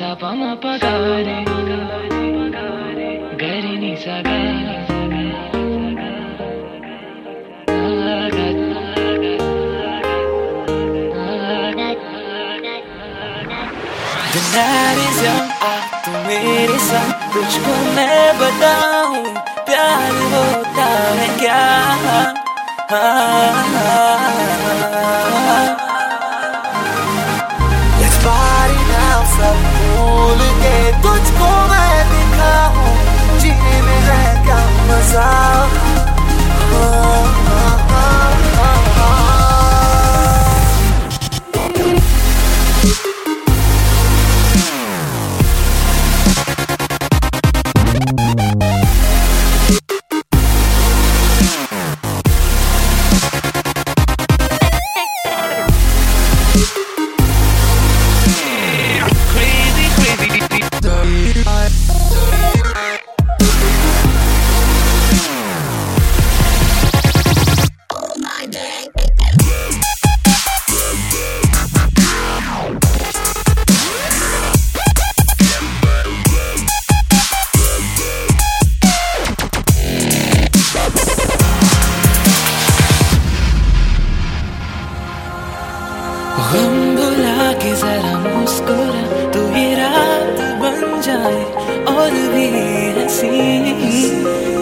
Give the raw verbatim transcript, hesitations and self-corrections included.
सा प म प गा रे ग रे नि सा गा The night is young, आज तू मेरे साथ तुझको मैं बताऊं प्यार होता है क्या। Let's party now, सब भूल के तुझको मैं दिखाऊं जीने में है क्या मजा। गम भुला के जरा मुस्कुरा तो ये रात बन जाए और भी हंसी।